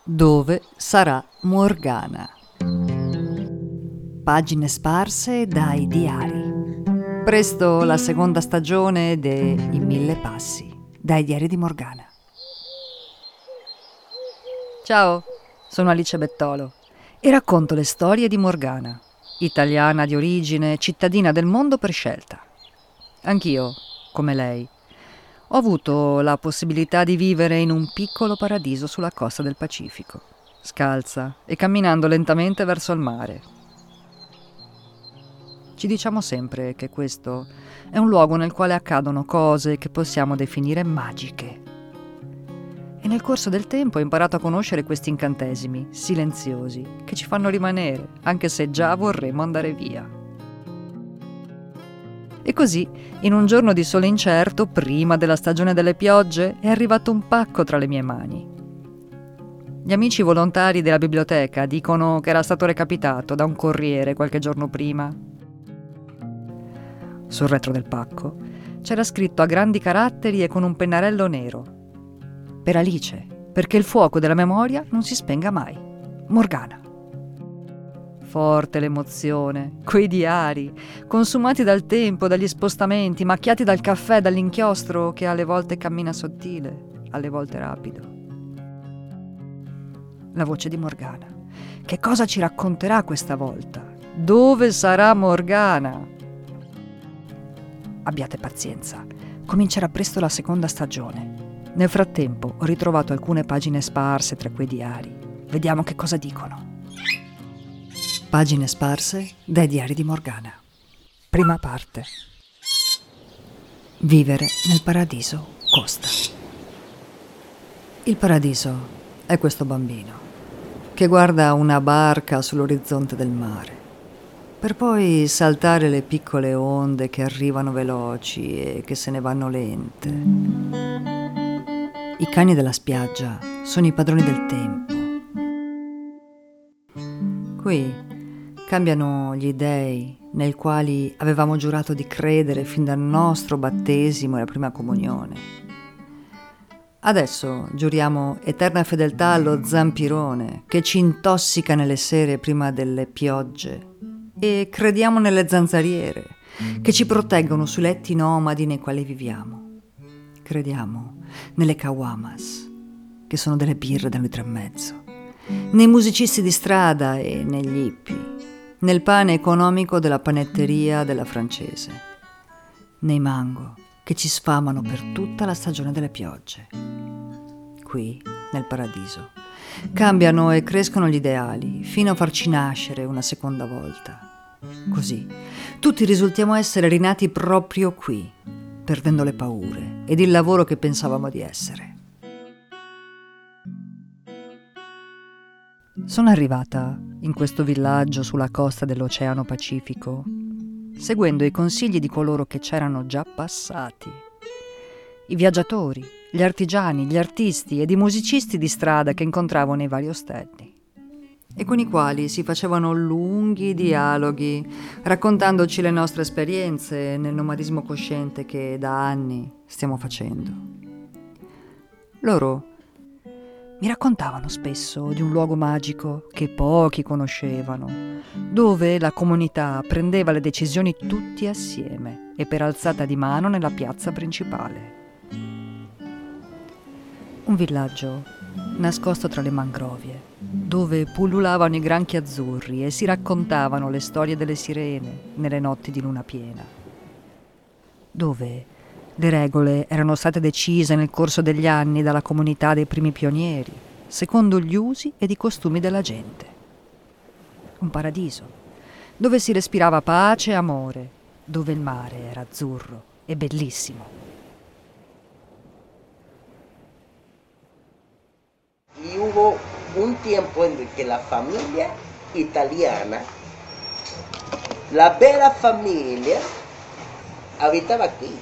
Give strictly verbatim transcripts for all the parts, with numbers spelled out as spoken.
Dove sarà Morgana? Pagine sparse dai diari. Presto la seconda stagione de I Mille Passi, dai diari di Morgana. Ciao, sono Alice Bettolo e racconto le storie di Morgana, italiana di origine, cittadina del mondo per scelta. Anch'io, come lei, ho avuto la possibilità di vivere in un piccolo paradiso sulla costa del Pacifico, scalza e camminando lentamente verso il mare. Ci diciamo sempre che questo è un luogo nel quale accadono cose che possiamo definire magiche. E nel corso del tempo ho imparato a conoscere questi incantesimi silenziosi che ci fanno rimanere, anche se già vorremmo andare via. E così, in un giorno di sole incerto, prima della stagione delle piogge, è arrivato un pacco tra le mie mani. Gli amici volontari della biblioteca dicono che era stato recapitato da un corriere qualche giorno prima. Sul retro del pacco c'era scritto a grandi caratteri e con un pennarello nero: per Alice, perché il fuoco della memoria non si spenga mai. Morgana. Forte l'emozione, quei diari, consumati dal tempo, dagli spostamenti, macchiati dal caffè, dall'inchiostro che alle volte cammina sottile, alle volte rapido. La voce di Morgana. Che cosa ci racconterà questa volta? Dove sarà Morgana? Abbiate pazienza, comincerà presto la seconda stagione. Nel frattempo ho ritrovato alcune pagine sparse tra quei diari. Vediamo che cosa dicono. Pagine sparse dai diari di Morgana. Prima parte. Vivere nel paradiso costa. Il paradiso è questo bambino che guarda una barca sull'orizzonte del mare, per poi saltare le piccole onde che arrivano veloci e che se ne vanno lente. I cani della spiaggia sono i padroni del tempo. Qui cambiano gli dei nei quali avevamo giurato di credere fin dal nostro battesimo e la prima comunione. Adesso giuriamo eterna fedeltà allo zampirone che ci intossica nelle sere prima delle piogge e crediamo nelle zanzariere che ci proteggono sui letti nomadi nei quali viviamo. Crediamo nelle cawamas, che sono delle birre da litro e mezzo, nei musicisti di strada e negli hippie, nel pane economico della panetteria della francese, nei mango che ci sfamano per tutta la stagione delle piogge. Qui, nel paradiso, cambiano e crescono gli ideali fino a farci nascere una seconda volta. Così, tutti risultiamo essere rinati proprio qui, perdendo le paure ed il lavoro che pensavamo di essere. Sono arrivata in questo villaggio sulla costa dell'Oceano Pacifico, seguendo i consigli di coloro che c'erano già passati. I viaggiatori, gli artigiani, gli artisti ed i musicisti di strada che incontravo nei vari ostelli, e con i quali si facevano lunghi dialoghi, raccontandoci le nostre esperienze nel nomadismo cosciente che da anni stiamo facendo. Loro mi raccontavano spesso di un luogo magico che pochi conoscevano, dove la comunità prendeva le decisioni tutti assieme e per alzata di mano nella piazza principale. Un villaggio nascosto tra le mangrovie, dove pullulavano i granchi azzurri e si raccontavano le storie delle sirene nelle notti di luna piena. Dove le regole erano state decise nel corso degli anni dalla comunità dei primi pionieri, secondo gli usi ed i costumi della gente. Un paradiso, dove si respirava pace e amore, dove il mare era azzurro e bellissimo. Y hubo un tiempo en el que la familia italiana, la vera familia, habitaba aquí.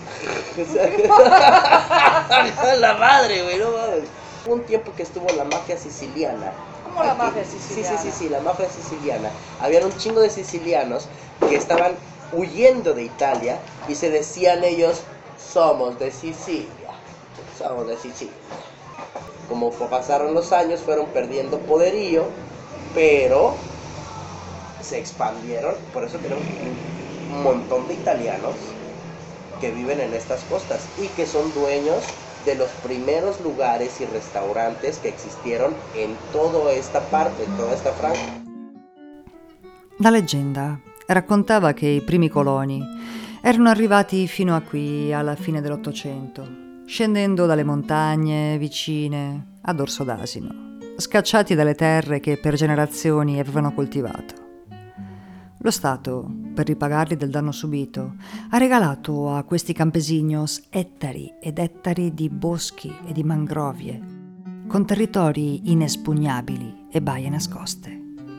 La madre, güey, no mames. Hubo un tiempo que estuvo la mafia siciliana. ¿Cómo la aquí. mafia siciliana? Sí, sí, sí, sí, la mafia siciliana. Habían un chingo de sicilianos que estaban huyendo de Italia y se decían ellos, somos de Sicilia, somos de Sicilia. Como pasaron los años, fueron perdiendo poderío, pero se expandieron. Por eso tenemos un montón de italianos que viven en estas costas y que son dueños de los primeros lugares y restaurantes che existieron in toda questa parte, in toda questa franja. La leggenda raccontava che i primi coloni erano arrivati fino a qui alla fine dell'Ottocento, scendendo dalle montagne vicine a Dorso d'Asino, scacciati dalle terre che per generazioni avevano coltivato. Lo Stato, per ripagarli del danno subito, ha regalato a questi campesinos ettari ed ettari di boschi e di mangrovie, con territori inespugnabili e baie nascoste.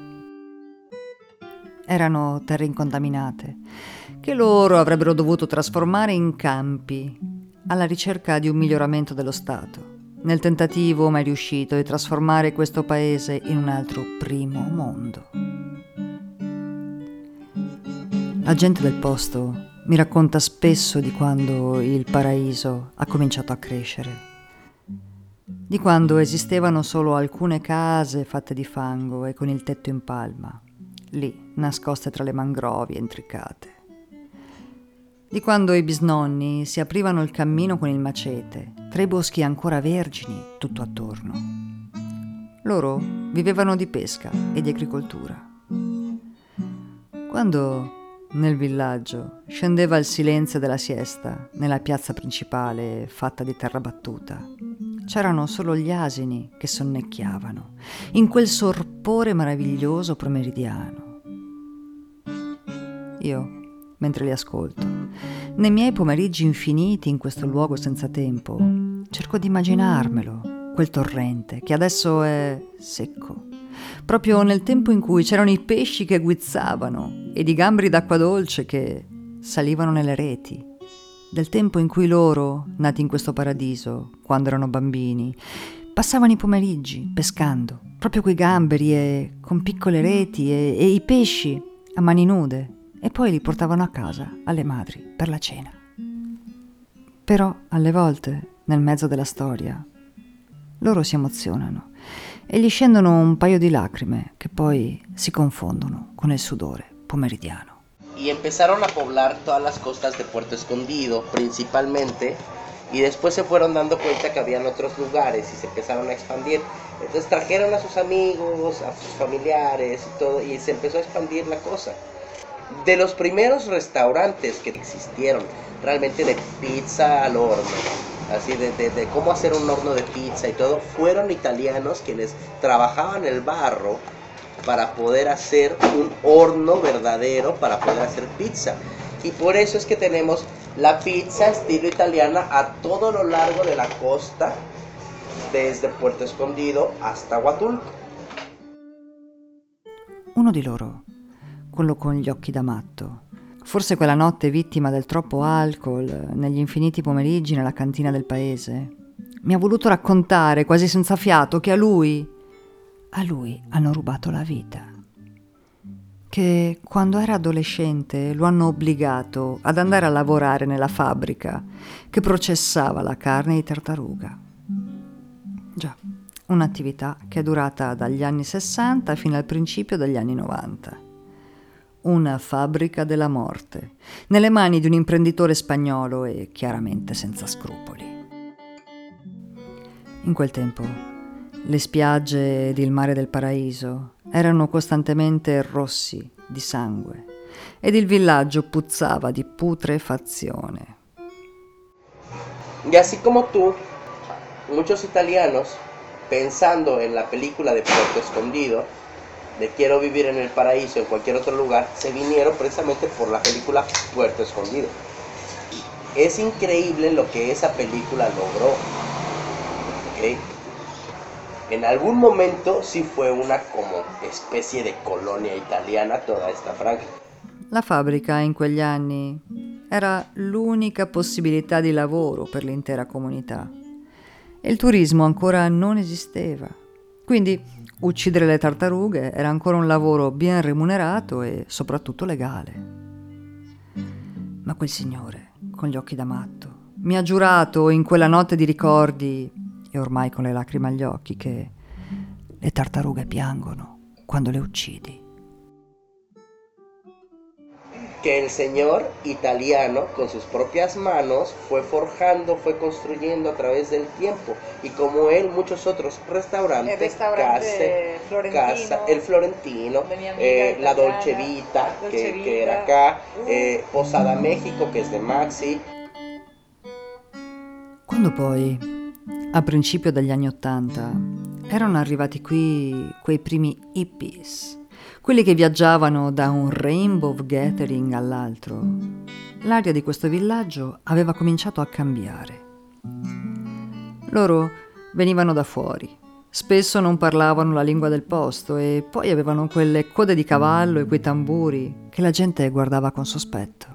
Erano terre incontaminate, che loro avrebbero dovuto trasformare in campi, alla ricerca di un miglioramento dello Stato, nel tentativo mai riuscito di trasformare questo paese in un altro primo mondo. La gente del posto mi racconta spesso di quando il paraiso ha cominciato a crescere, di quando esistevano solo alcune case fatte di fango e con il tetto in palma, lì nascoste tra le mangrovie intricate, di quando i bisnonni si aprivano il cammino con il macete, tra i boschi ancora vergini tutto attorno. Loro vivevano di pesca e di agricoltura. Quando nel villaggio scendeva il silenzio della siesta nella piazza principale fatta di terra battuta, c'erano solo gli asini che sonnecchiavano in quel sorpore meraviglioso pomeridiano. Io, mentre li ascolto, nei miei pomeriggi infiniti in questo luogo senza tempo, cerco di immaginarmelo, quel torrente che adesso è secco, proprio nel tempo in cui c'erano i pesci che guizzavano ed i gamberi d'acqua dolce che salivano nelle reti, del tempo in cui loro, nati in questo paradiso, quando erano bambini, passavano i pomeriggi pescando, proprio coi gamberi e con piccole reti e, e i pesci a mani nude, e poi li portavano a casa alle madri per la cena. Però alle volte, nel mezzo della storia, loro si emozionano e gli scendono un paio di lacrime che poi si confondono con il sudore pomeridiano. Y empezaron a poblar todas las costas de Puerto Escondido, principalmente, y después se fueron dando cuenta que habían otros lugares y se empezaron a expandir. Entonces trajeron a sus amigos, a sus familiares y todo, y se empezó a expandir la cosa. De los primeros restaurantes que existieron, realmente de pizza al horno, así de, de, de cómo hacer un horno de pizza y todo, fueron italianos quienes trabajaban el barro para poder hacer un horno verdadero, para poder hacer pizza. Y por eso es que tenemos la pizza estilo italiana a todo lo largo de la costa, desde Puerto Escondido hasta Huatulco. Uno di loro, quello con gli occhi da matto, forse quella notte vittima del troppo alcol, negli infiniti pomeriggi nella cantina del paese, mi ha voluto raccontare, quasi senza fiato, che a lui, a lui hanno rubato la vita. Che quando era adolescente lo hanno obbligato ad andare a lavorare nella fabbrica che processava la carne di tartaruga. Già, un'attività che è durata dagli anni sessanta fino al principio degli anni novanta. Una fabbrica della morte, nelle mani di un imprenditore spagnolo e chiaramente senza scrupoli. In quel tempo, le spiagge ed il mare del paraiso erano costantemente rossi di sangue ed il villaggio puzzava di putrefazione. Y así como tú, muchos italianos, pensando en la película de Puerto Escondido, de quiero vivir en el paraíso en cualquier otro lugar, se vinieron precisamente por la película Puerto Escondido. Es increíble lo que esa película logró. ¿Okay? En algún momento sí fue una como especie de colonia italiana toda esta franja. La fabbrica in quegli anni era l'unica possibilità di lavoro per l'intera comunità e il turismo ancora non esisteva. Quindi uccidere le tartarughe era ancora un lavoro ben remunerato e soprattutto legale. Ma quel signore, con gli occhi da matto, mi ha giurato in quella notte di ricordi e ormai con le lacrime agli occhi, che le tartarughe piangono quando le uccidi. Que el señor italiano con sus propias manos fue forjando, fue construyendo a través del tiempo, y como él muchos otros restaurantes, el restaurante case, florentino, casa, el Florentino, de mi amiga eh, la italiana, Dolce Vita, Dolce que, Vita. que era acá, eh, Posada México, que es de Maxi. Quando poi, a principio degli anni Ottanta, erano arrivati qui quei primi hippies, quelli che viaggiavano da un rainbow gathering all'altro, l'aria di questo villaggio aveva cominciato a cambiare. Loro venivano da fuori, spesso non parlavano la lingua del posto e poi avevano quelle code di cavallo e quei tamburi che la gente guardava con sospetto.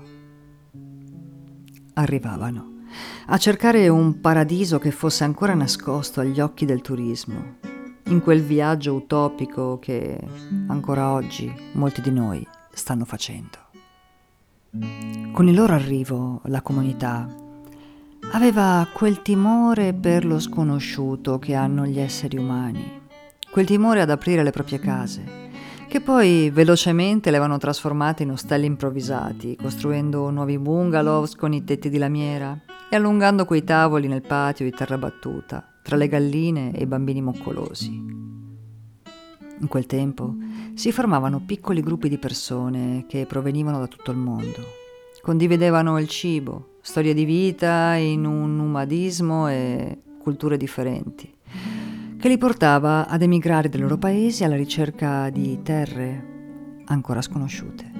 Arrivavano a cercare un paradiso che fosse ancora nascosto agli occhi del turismo, in quel viaggio utopico che ancora oggi molti di noi stanno facendo. Con il loro arrivo, la comunità aveva quel timore per lo sconosciuto che hanno gli esseri umani, quel timore ad aprire le proprie case, che poi velocemente le avevano trasformate in ostelli improvvisati, costruendo nuovi bungalows con i tetti di lamiera e allungando quei tavoli nel patio di terra battuta, tra le galline e i bambini moccolosi. In quel tempo si formavano piccoli gruppi di persone che provenivano da tutto il mondo. Condividevano il cibo, storie di vita in un nomadismo e culture differenti, che li portava ad emigrare dai loro paesi alla ricerca di terre ancora sconosciute.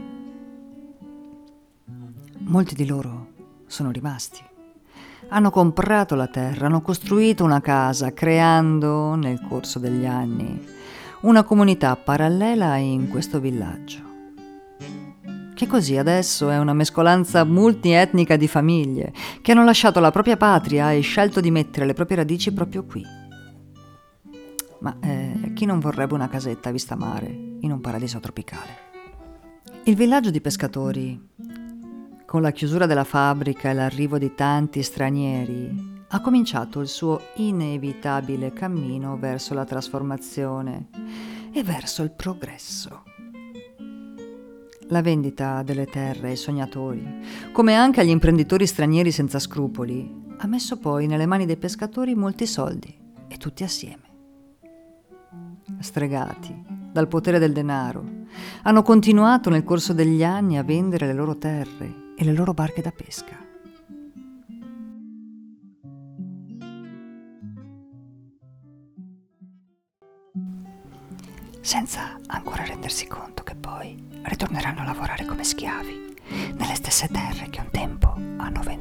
Molti di loro sono rimasti. Hanno comprato la terra, hanno costruito una casa, creando, nel corso degli anni, una comunità parallela in questo villaggio, che così adesso è una mescolanza multietnica di famiglie che hanno lasciato la propria patria e scelto di mettere le proprie radici proprio qui. Ma eh, chi non vorrebbe una casetta a vista mare in un paradiso tropicale? Il villaggio di pescatori, con la chiusura della fabbrica e l'arrivo di tanti stranieri, ha cominciato il suo inevitabile cammino verso la trasformazione e verso il progresso. La vendita delle terre ai sognatori, come anche agli imprenditori stranieri senza scrupoli, ha messo poi nelle mani dei pescatori molti soldi, e tutti assieme. Stregati dal potere del denaro, hanno continuato nel corso degli anni a vendere le loro terre e le loro barche da pesca. Senza ancora rendersi conto che poi ritorneranno a lavorare come schiavi nelle stesse terre che un tempo hanno venduto.